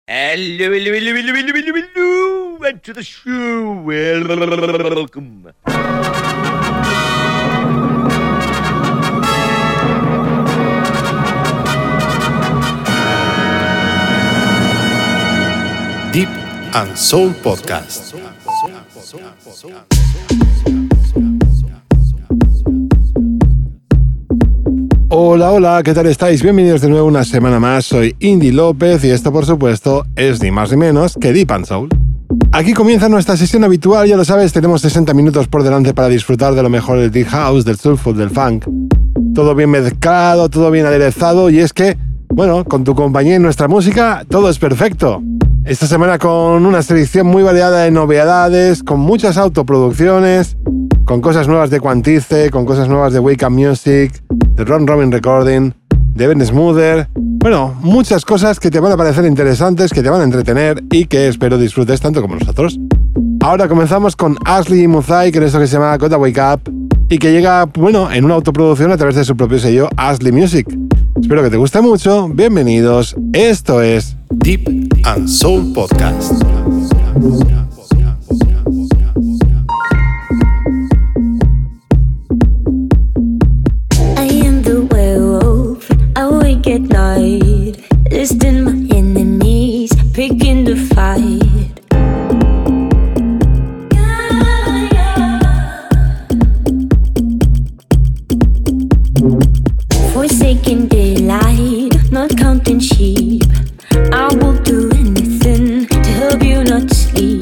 Hello, and to the show. Welcome. Deep and Soul Podcast. Hola, ¿qué tal estáis? Bienvenidos de nuevo una semana más. Soy Indy López y esto, por supuesto, es ni más ni menos que Deep and Soul. Aquí comienza nuestra sesión habitual, ya lo sabes, tenemos 60 minutos por delante para disfrutar de lo mejor del Deep House, del Soulful, del Funk. Todo bien mezclado, todo bien aderezado y es que, bueno, con tu compañía y nuestra música, todo es perfecto. Esta semana con una selección muy variada de novedades, con muchas autoproducciones, con cosas nuevas de Quantice, con cosas nuevas de Wake Up Music, de Ron Robin Recording, de Ben Smoother. Bueno, muchas cosas que te van a parecer interesantes, que te van a entretener y que espero disfrutes tanto como nosotros. Ahora comenzamos con Ashley Muzai, que es esto que se llama Gotta Wake Up y que llega, bueno, en una autoproducción a través de su propio sello Ashley Music. Espero que te guste mucho. Bienvenidos. Esto es Deep and Soul Podcast. At night, listing my enemies, picking the fight. Forsaking daylight, not counting sheep. I will do anything to help you not sleep.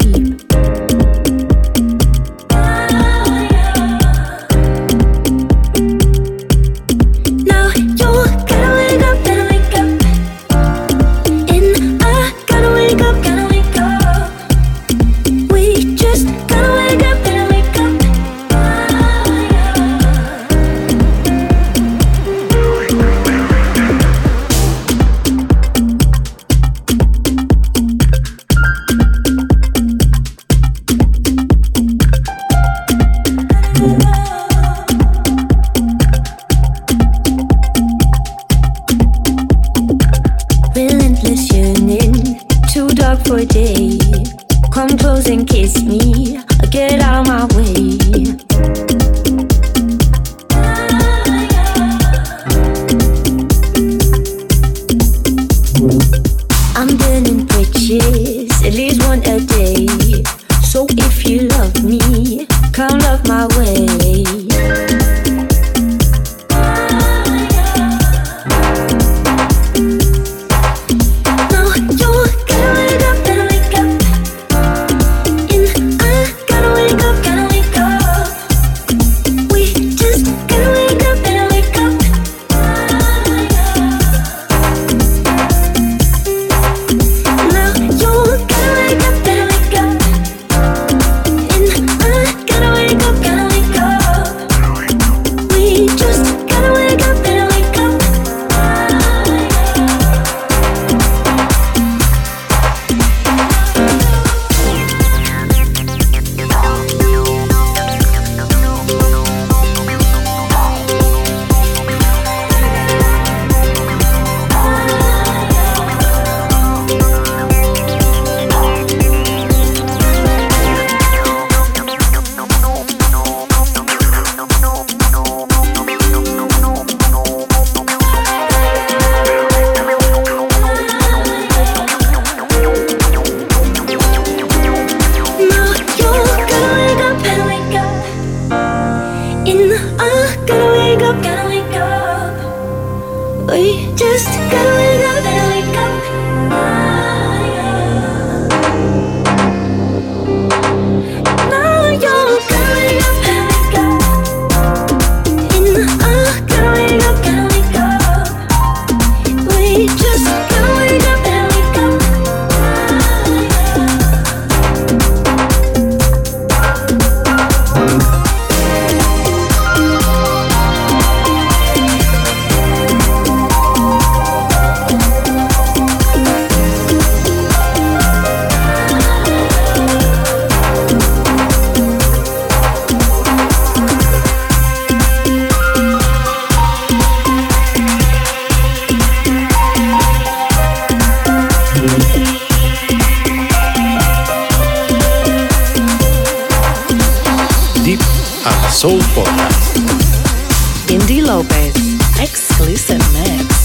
Gotta wake up. and Soul Podcast. Indy Lopez, exclusive mix.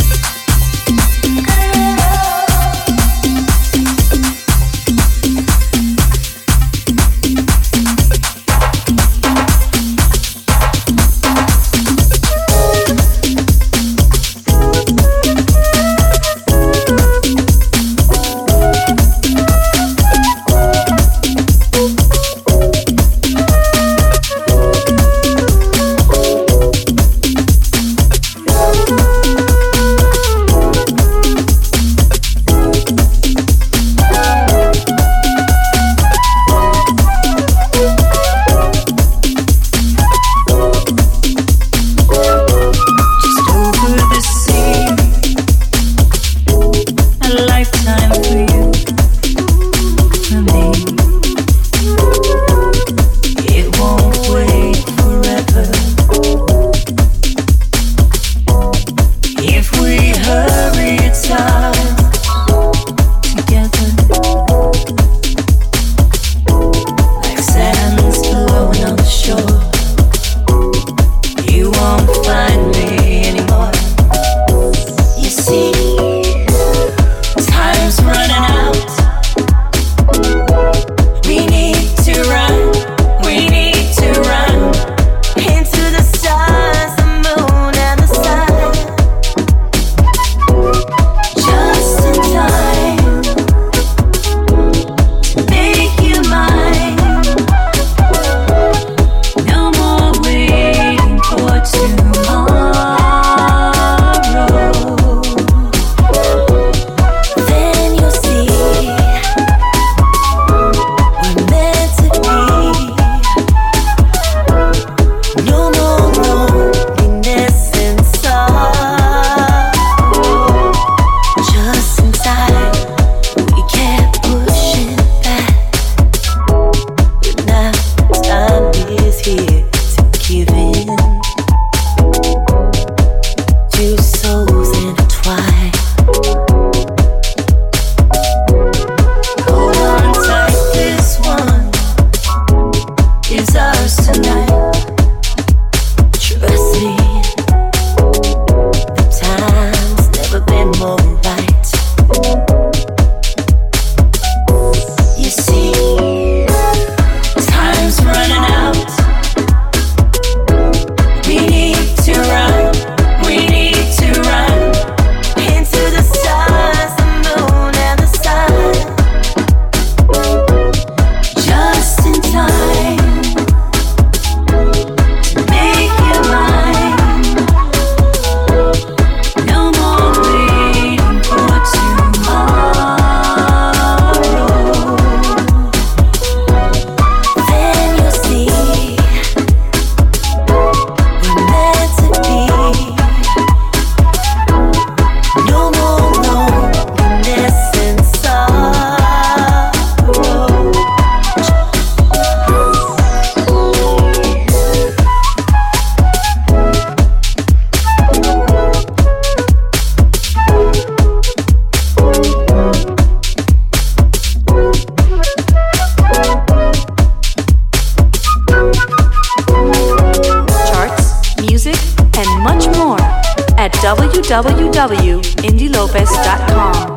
www.indylopez.com.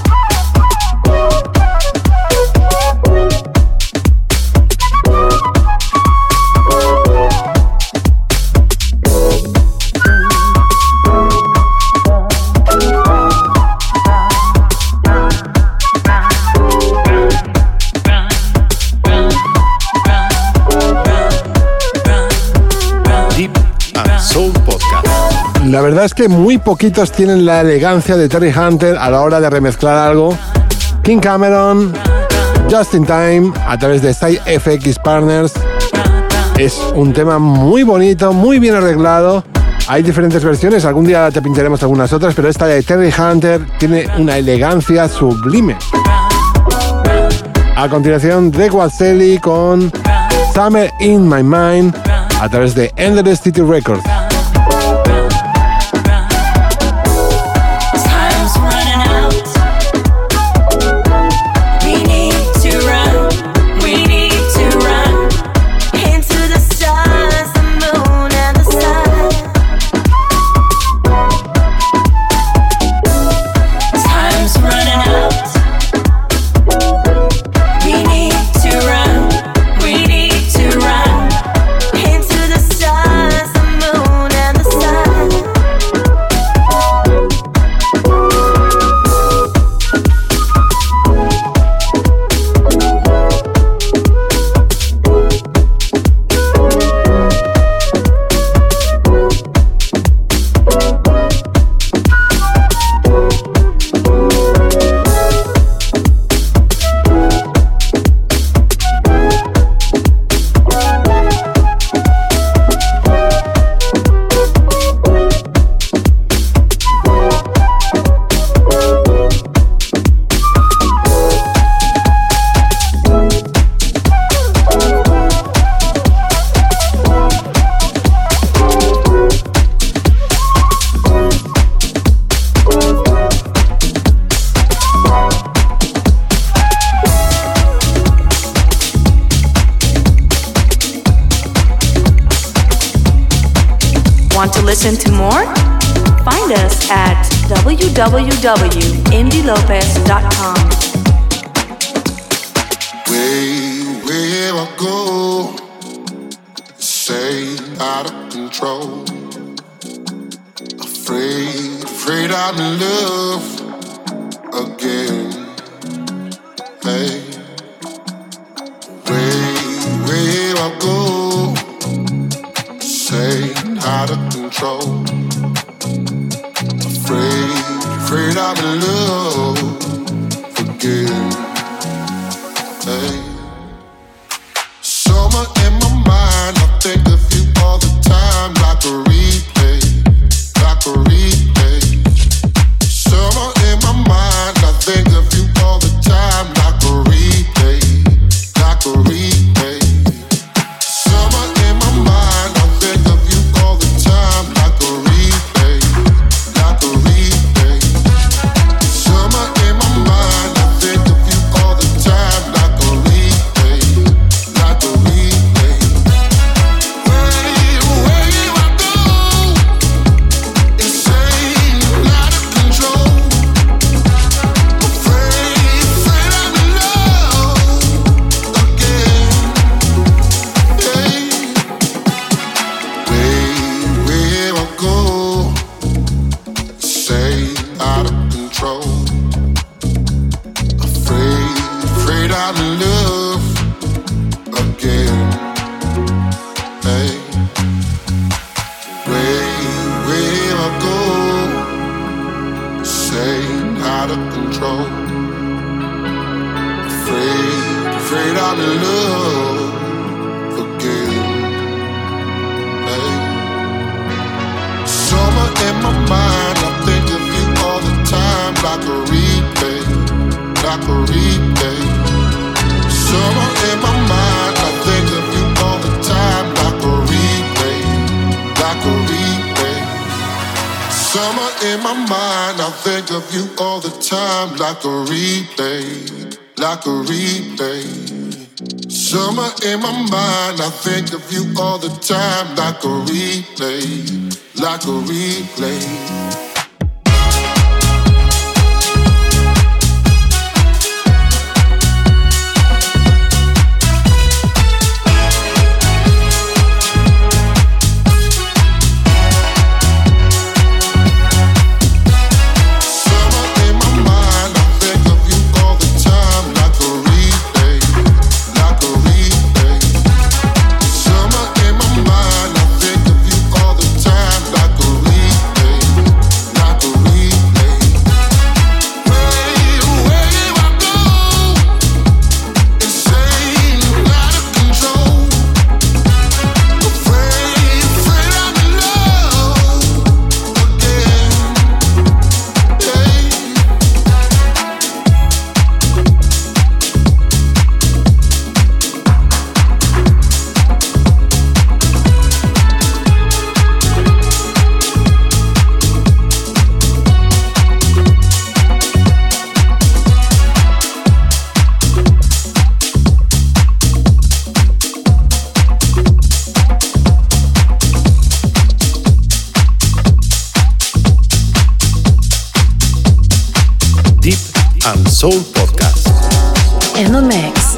La verdad es que muy poquitos tienen la elegancia de Terry Hunter a la hora de remezclar algo. King Cameron, Just in Time, a través de Side FX Partners. Es un tema muy bonito, muy bien arreglado. Hay diferentes versiones, algún día te pincharemos algunas otras, pero esta de Terry Hunter tiene una elegancia sublime. A continuación, Greg Waselli con Summer in My Mind, a través de Endless City Records. We need to run into the stars. listen to more? Find us at www.indilopez.com. Where I go, say out of control. Afraid I'm in love again. Hey, where I go, say out of control. Afraid I'm in love again. Hey. Summer in my mind, I think of you all the time, like a replay, like a replay. Summer in my mind, I think of you all the time, like a replay, like a replay. Summer in my mind, I think of you all the time, like a replay, like a replay. Summer in my mind, I think of you all the time, like a replay, like a replay. Where I go, insane, out of control. Afraid I'm in love again. Hey, where I go, say out of control. Afraid I'm in love again. Hey, where I go, say out of control. Afraid I'm in love again. Hey, summer in my mind, I think of you all the time, like a replay, like a replay. Summer in my mind, I think of you all the time, like a replay, like a replay. Summer in my mind, I think of you all the time, like a replay, like a replay. Summer in my mind, I think of you all the time, like a replay, like a replay. Soul Podcast. In the mix.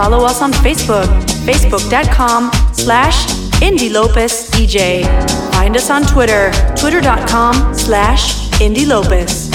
follow us on Facebook, facebook.com/IndyLopezDJ. Find us on Twitter, twitter.com/IndyLopez.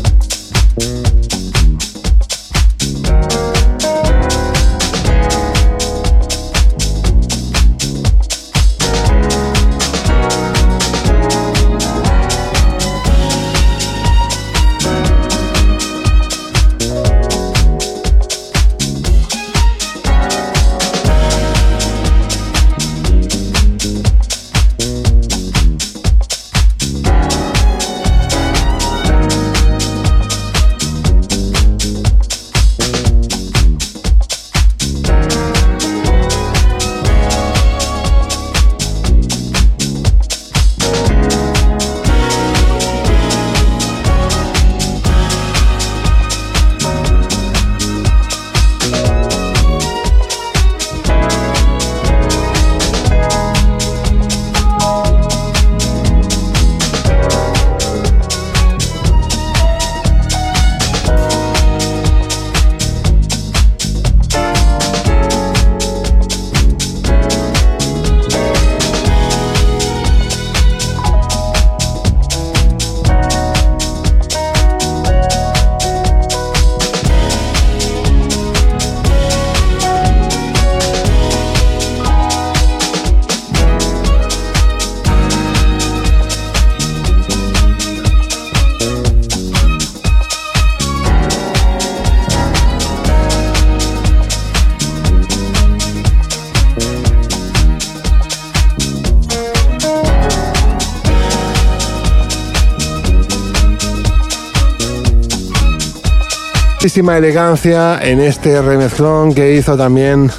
Muchísima elegancia en este remezclón que hizo también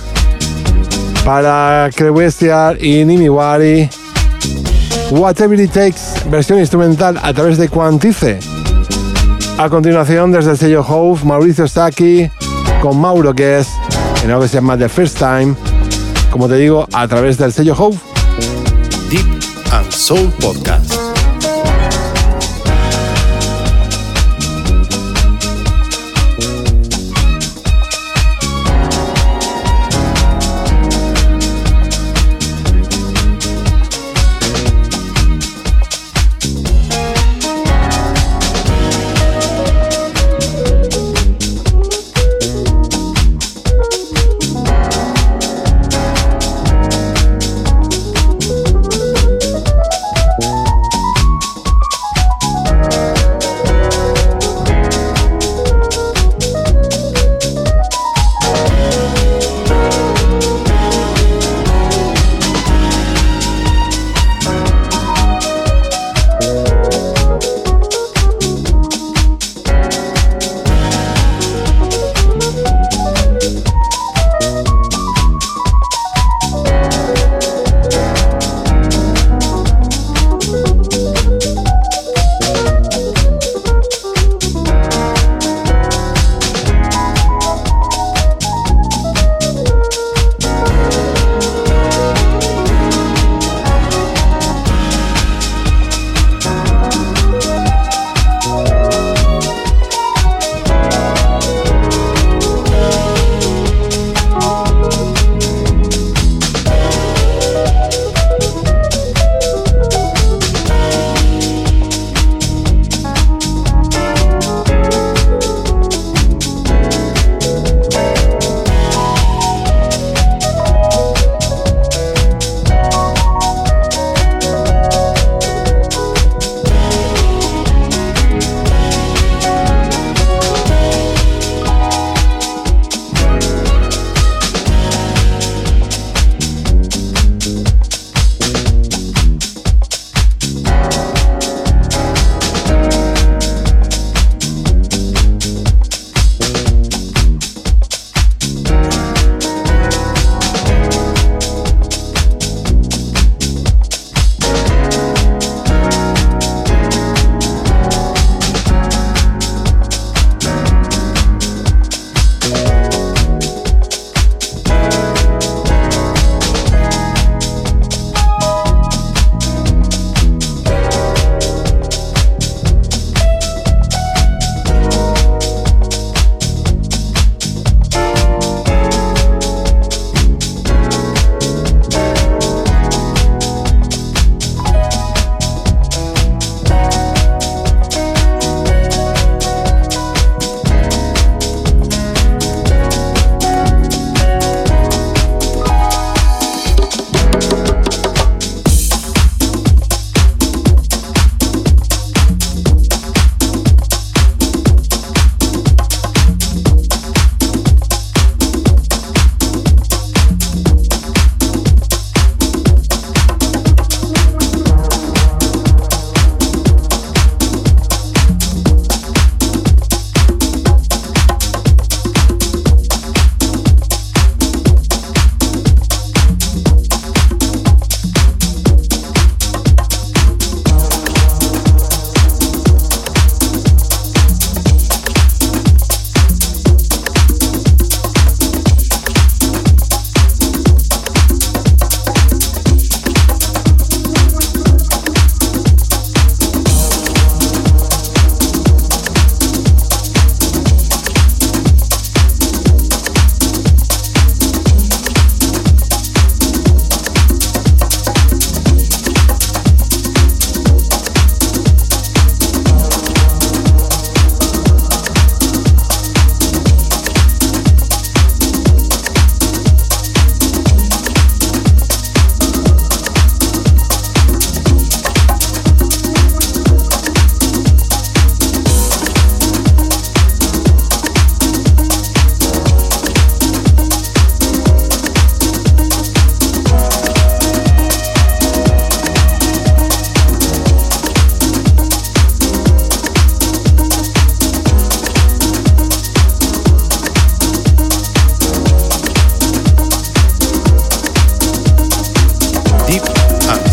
para Crewestial y Nimiwari. Whatever It Takes, versión instrumental a través de Quantice. A continuación, desde el sello Hove, Mauricio Sacchi con Mauro Guess en algo que se llama The First Time, como te digo, a través del sello Hove. Deep and Soul Podcast.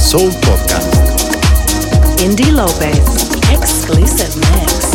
Soul Podcast. Indie Lopez, exclusive mix.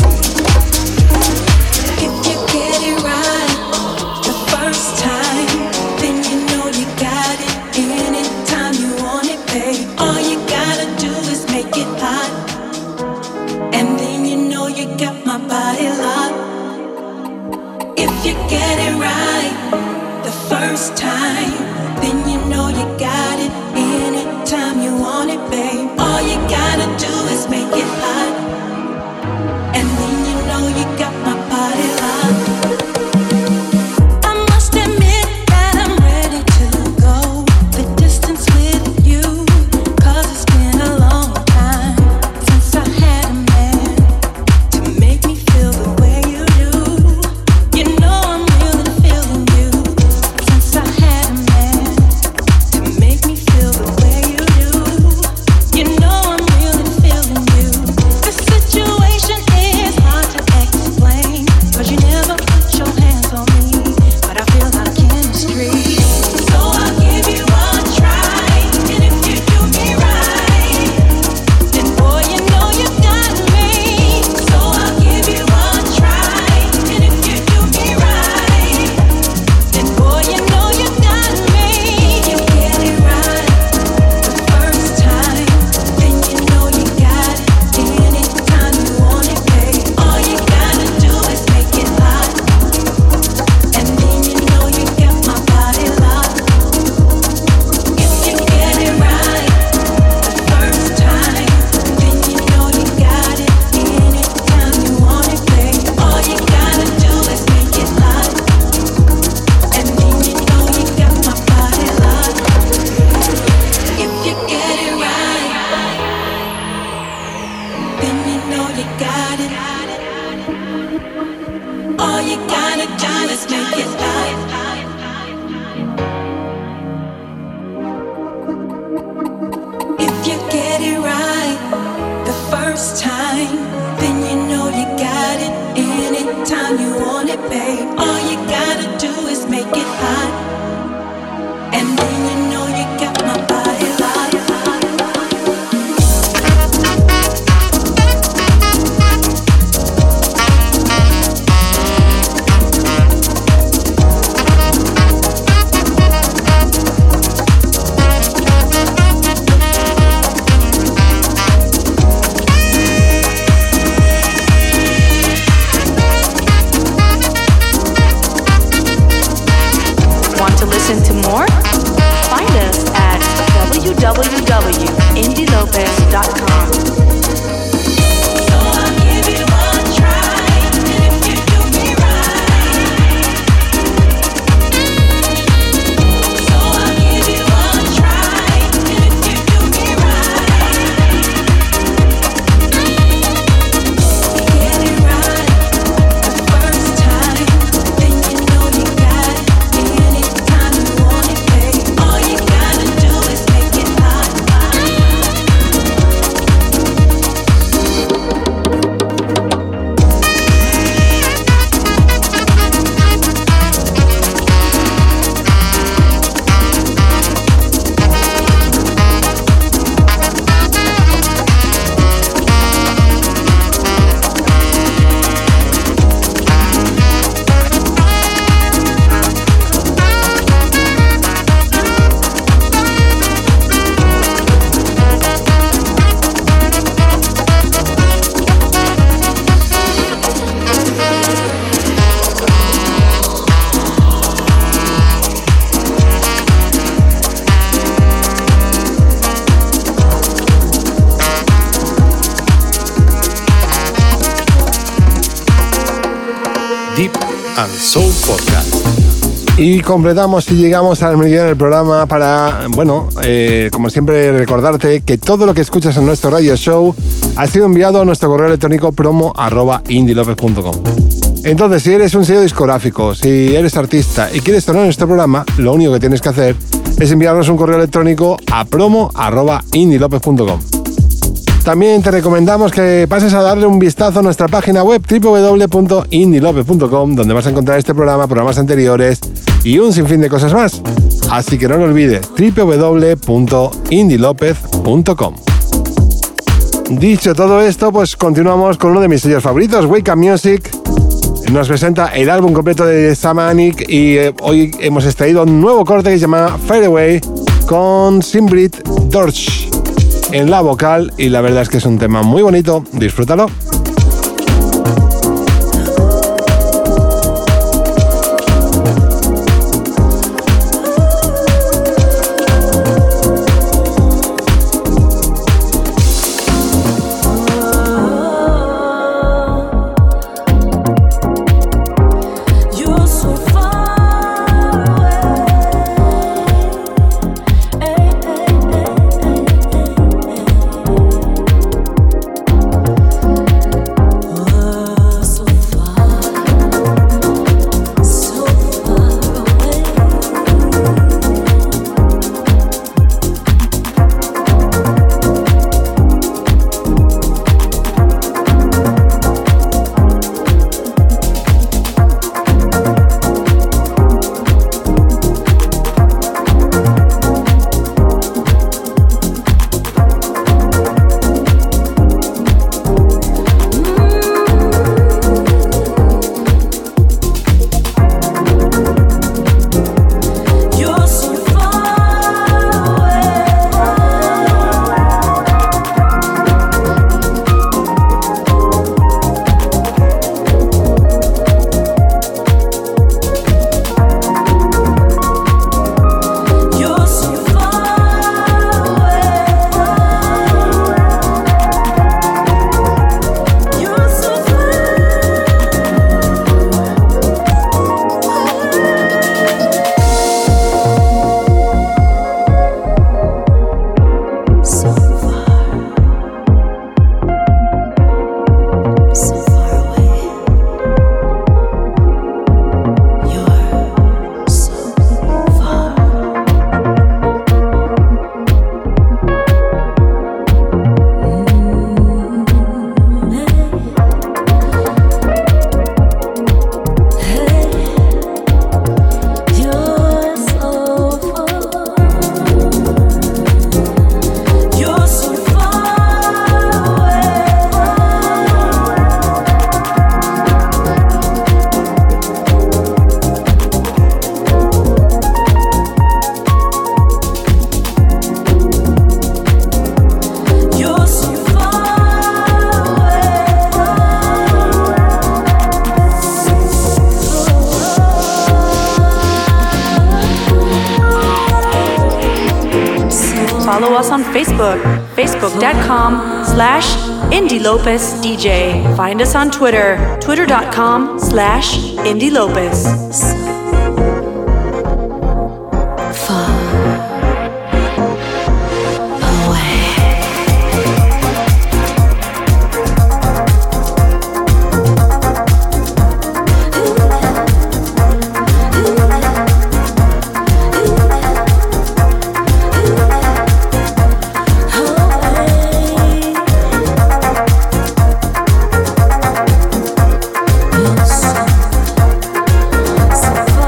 If you get it right the first time, then you know you got it. Anytime you want it, babe. All you gotta do is make it hot, and then you know you got my body locked. If you get it right the first time, then you know you got it. Anytime you want it, babe. All you gotta do is make it hot, and then you know you got my body locked. I must admit that I'm ready to go the distance with you, 'cause it's been a long time since I had a man to make me feel the way you do. You know I'm really feeling you since I had a man to make me feel the way you do. You know I'm really feeling you. The situation is hard to explain, 'cause you never put your hands on me, but I feel like chemistry. So I'll give you a try, and if you do me right, then boy you know you got me. So I'll give you a try, and if you do me right, then boy you know you got me. You get it right the first time, then you know you got it. Anytime you want it, babe. All you gotta do is make it hot, and then you know you got my body locked. If you get it right the first time, then you know you got it. Anytime you want it, babe. All you gotta do is make it hot, and then you know you got my body locked. If you get it right, then you know you got it. All you gotta do is make it hot. If you get it right the first time, then you know you got it. Anytime you want it, babe. All you gotta do is make it hot, and then you know you got my body locked. Want to listen to more? Find us at www.indielopez.com. So I'll give you a try, and if you do me right. So I'll give you a try, and if you do me right. Get it right the first time, then you know you got it. Anytime you want it, babe. All you gotta do is make it hot. Deep and Soul Podcast. Y completamos y llegamos al meridiano del programa para, bueno, como siempre, recordarte que todo lo que escuchas en nuestro radio show ha sido enviado a nuestro correo electrónico promo@indielopez.com. Entonces, si eres un sello discográfico, si eres artista y quieres sonar en este programa, lo único que tienes que hacer es enviarnos un correo electrónico a promo@indielopez.com. También te recomendamos que pases a darle un vistazo a nuestra página web www.indielopez.com, donde vas a encontrar este programa, programas anteriores y un sinfín de cosas más. Así que no lo olvide, www.indilopez.com. Dicho todo esto, pues continuamos con uno de mis sellos favoritos, Wake Up Music. Nos presenta el álbum completo de Shamanic y hoy hemos extraído un nuevo corte que se llama Fade Away con Simbrit Dorsch en la vocal, y la verdad es que es un tema muy bonito. Disfrútalo. Follow us on Facebook, facebook.com/IndyLopezDJ. Find us on Twitter, twitter.com/IndyLopez. So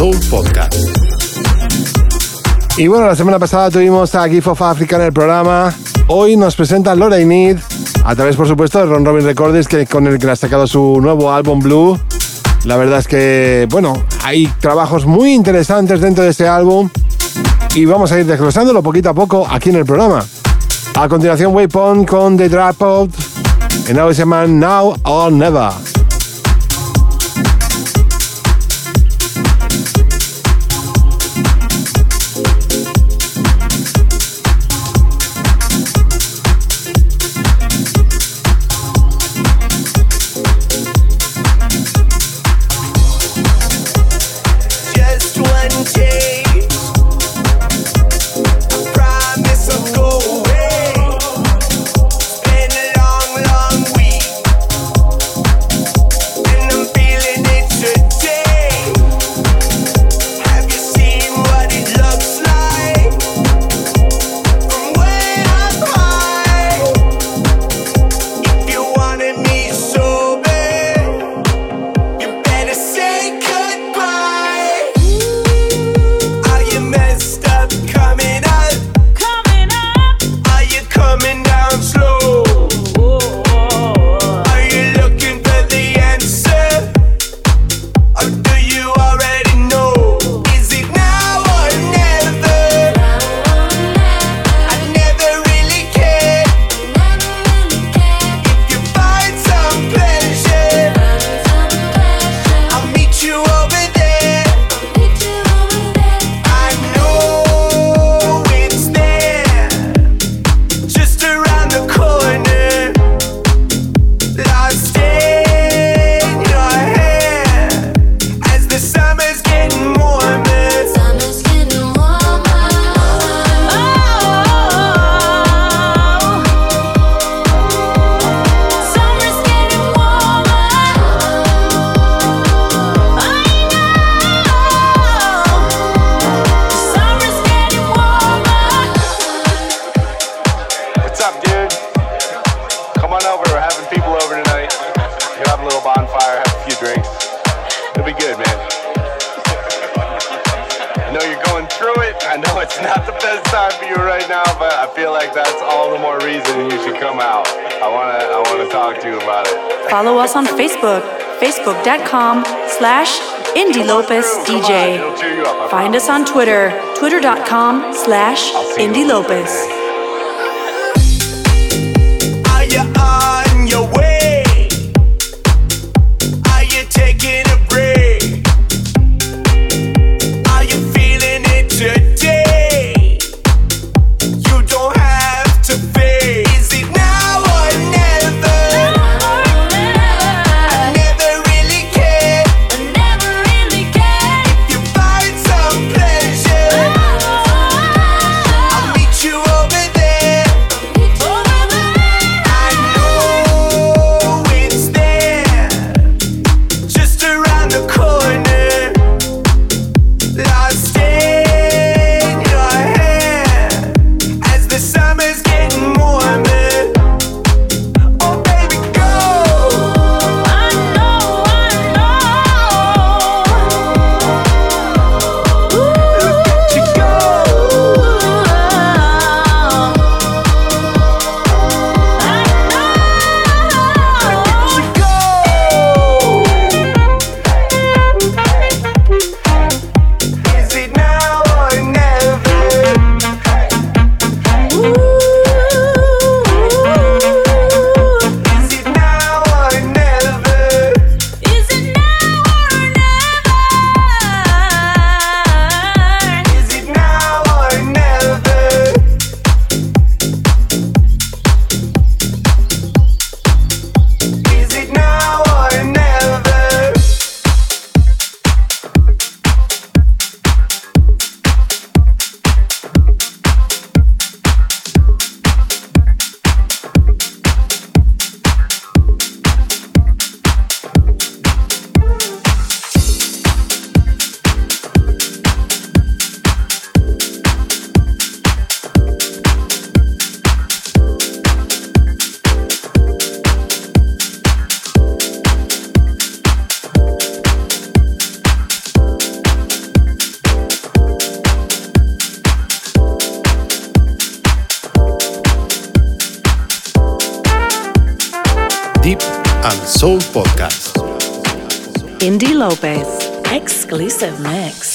Soul Podcast. Y bueno, la semana pasada tuvimos a Gift of Africa en el programa. Hoy nos presenta Laura Need, a través, por supuesto, de Ron Robin Records, con el que ha sacado su nuevo álbum Blue. La verdad es que, bueno, hay trabajos muy interesantes dentro de ese álbum y vamos a ir desglosándolo poquito a poco aquí en el programa. A continuación, Waypoint con The Dropout, en algo que se llama Now or Never. Follow us on Facebook, facebook.com/IndyLopezDJ. Find us on Twitter, twitter.com/IndyLopez. Are you on your way? Are you taking a break? Are you feeling it today? You don't have to fake. Is it now or never? If you find some pleasure, I'll meet you over and Soul Podcast. Indie Lopez, exclusive mix.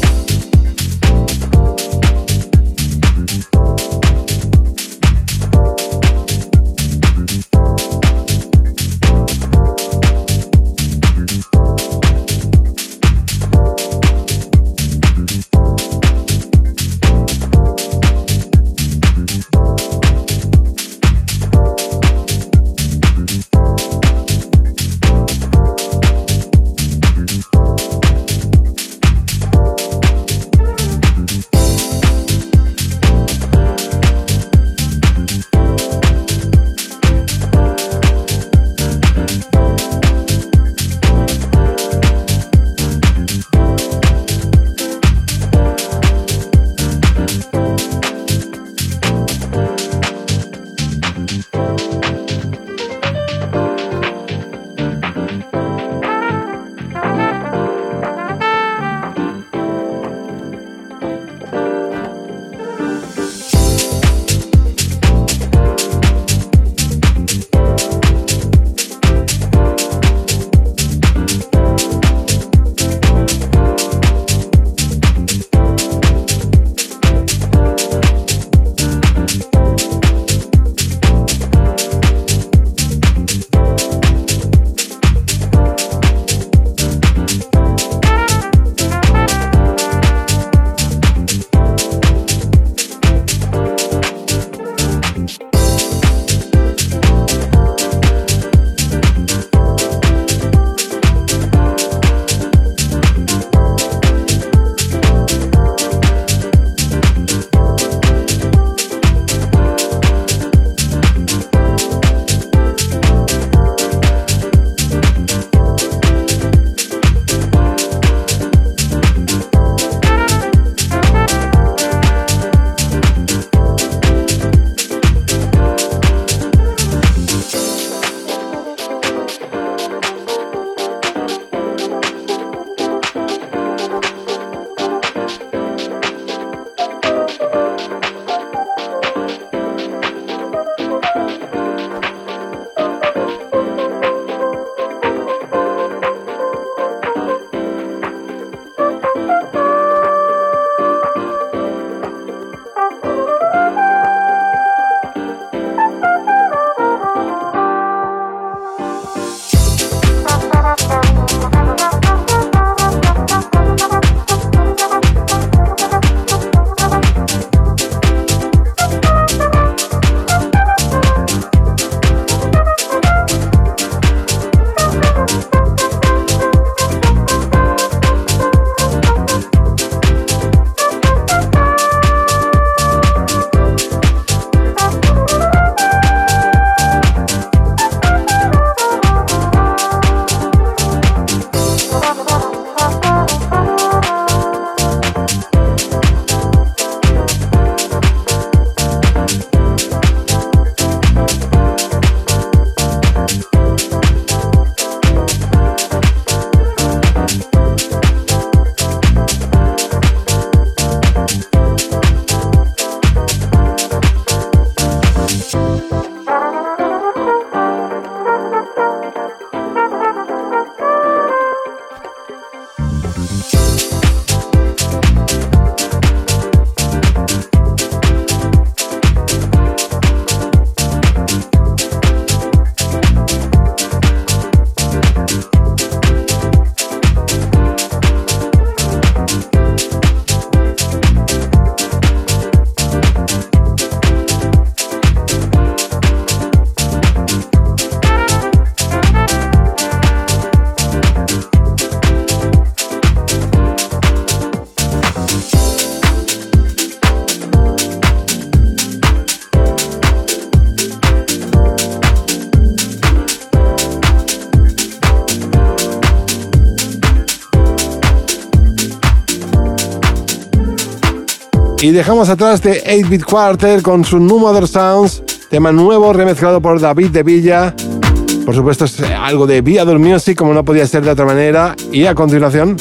Y dejamos atrás de 8-Bit Quartet con su No Mother Sounds, tema nuevo remezclado por David de Villa. Por supuesto es algo de Viador Music, como no podía ser de otra manera. Y a continuación,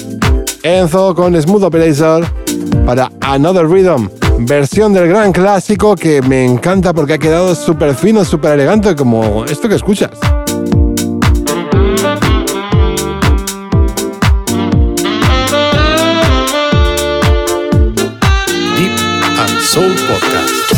Enzo con Smooth Operator para Another Rhythm, versión del gran clásico que me encanta porque ha quedado súper fino, súper elegante, como esto que escuchas. Soul Podcast.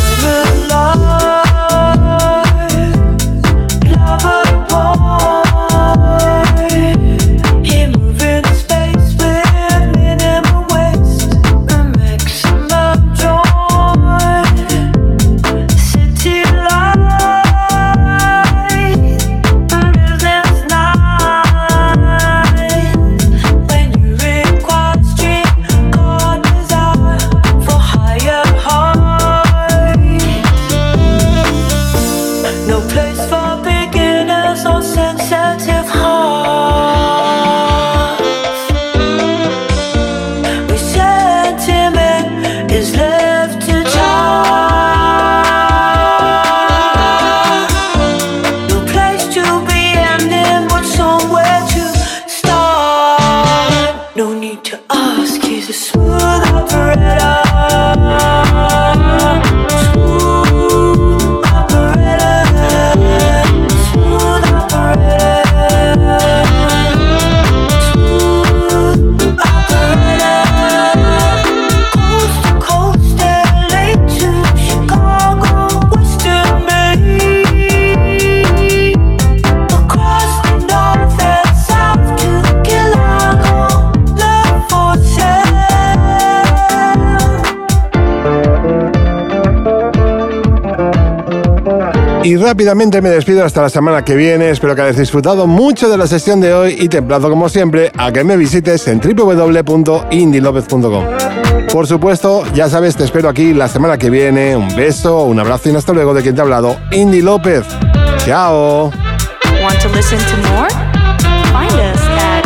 Y rápidamente me despido hasta la semana que viene. Espero que hayáis disfrutado mucho de la sesión de hoy y te emplazo como siempre a que me visites en www.indilopez.com. Por supuesto, ya sabes, te espero aquí la semana que viene. Un beso, un abrazo y hasta luego de quien te ha hablado, Indy López. ¡Chao! Want to listen to more? Find us at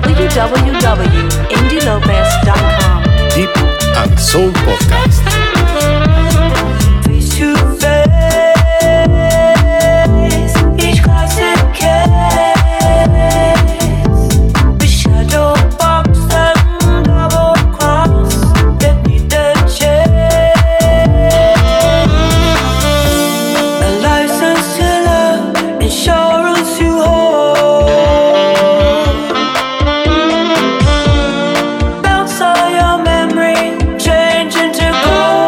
www.indylopez.com. Deep and Soul Podcast. Bounce all your memory, change into gold.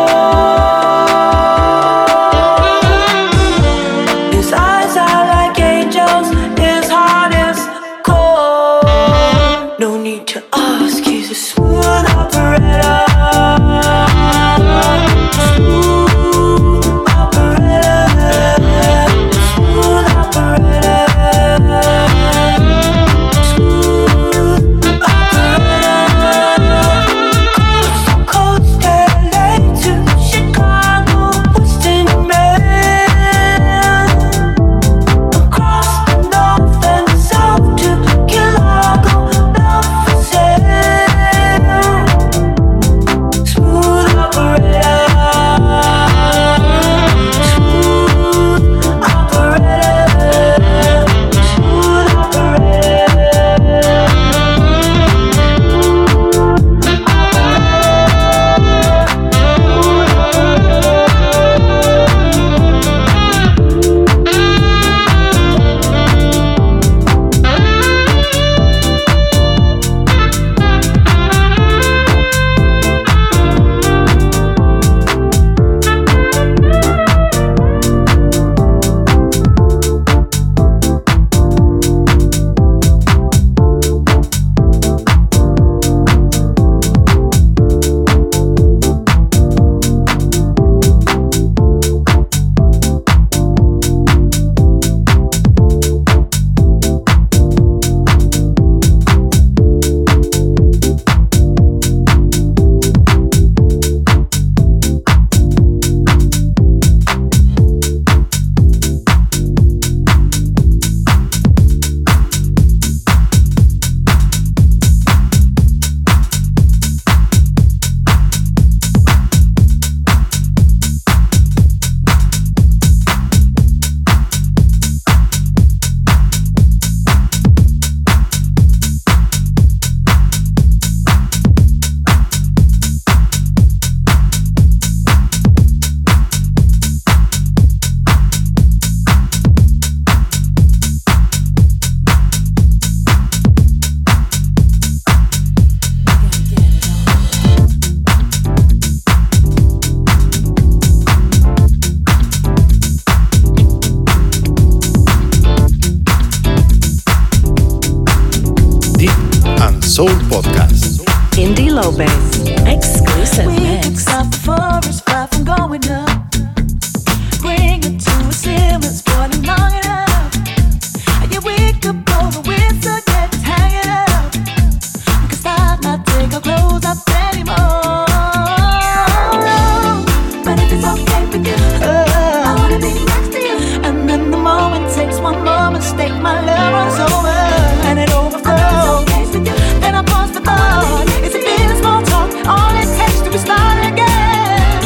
Soul Podcast. Indie Lopez. Exclusive We mix. can stop the forest fire from going up. Bring it to a simmer, boiling long enough. And yeah, we could blow the whistle, get hanging up. We can start not take our clothes off anymore. But if it's okay with you, I wanna be next to you. And then the moment takes one more mistake, my love runs over and it overflows. Then I pause for thought. Is it being small talk? All it takes to start again.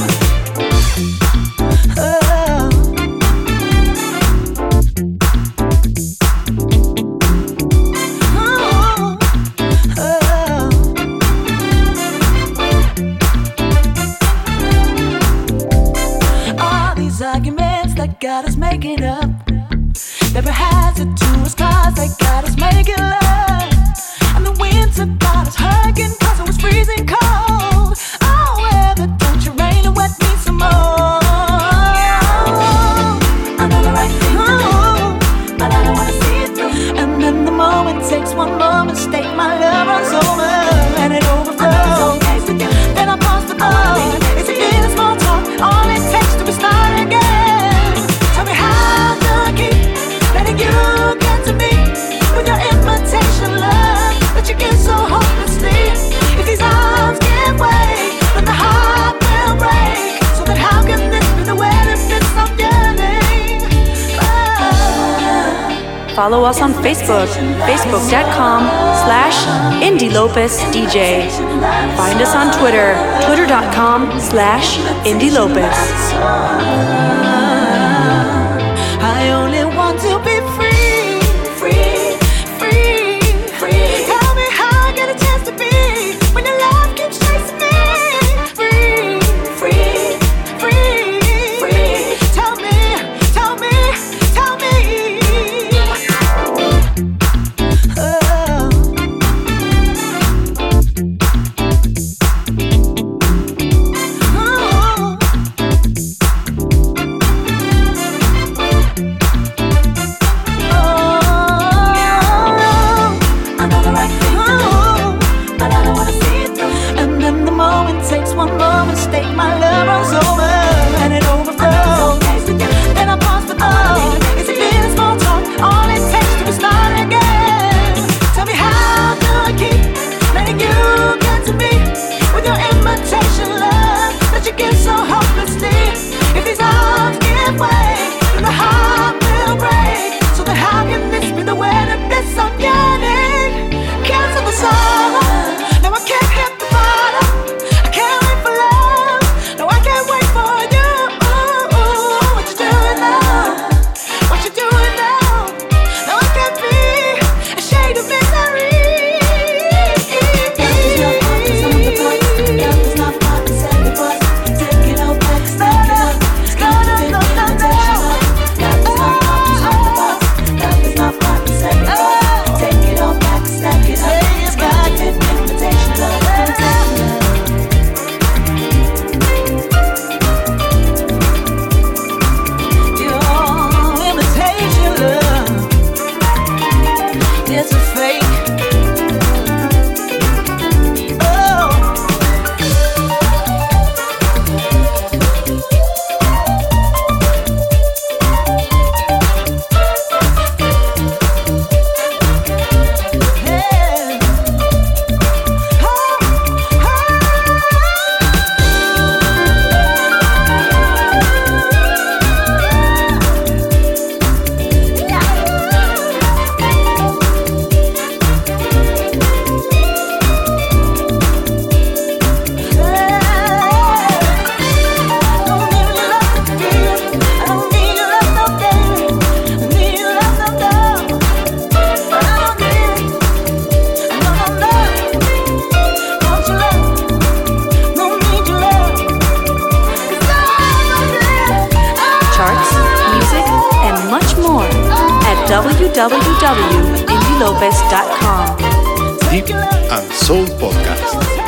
All these arguments that got us making up. Never has it to us cause they got us making love. And the winter got us hugging cause it was freezing cold. Oh, weather, don't you rain and wet me some more. I know the right thing to do, but I don't wanna see it through. And then the moment takes one more mistake, my love runs over and it overflows. Then I pause for thought. Is it being a small talk? All it takes to start again. Tell me how do I keep letting you get to me with your imitation love that you give so hopelessly. If these arms give way, then the heart will break. So then how can this be the way that fits I'm yearning? Follow us on Facebook, facebook.com/IndieLopezDJ. Find us on Twitter, twitter.com/IndieLopez. I only want to be free, free, free, free. Tell me how I get a chance to be when your love keeps chasing me. Free, free, free, free. Tell me, tell me, tell me. Takes one more mistake, my love runs over and it overflows. Then I pause for thought. Is it being a small talk? All it takes to start again. Tell me how do I keep letting you get to me with your imitation love that you give so hopelessly. If these arms give way, then the heart will break. So then how can this be the way that this I'm yearning? Cancel the song. Now I can't hit the bottom. www.indielopez.com. Deep and Soul Podcast.